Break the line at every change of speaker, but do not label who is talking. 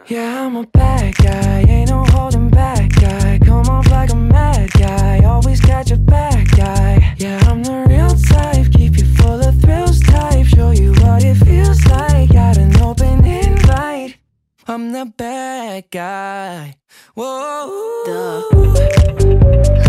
Yeah, I'm a bad guy, ain't no holding back guy. Come off like a mad guy, always catch a bad guy. Yeah, I'm the real type, keep you full of thrills type. Show you what it feels like, got an open invite. I'm the bad guy. Whoa.
Duh.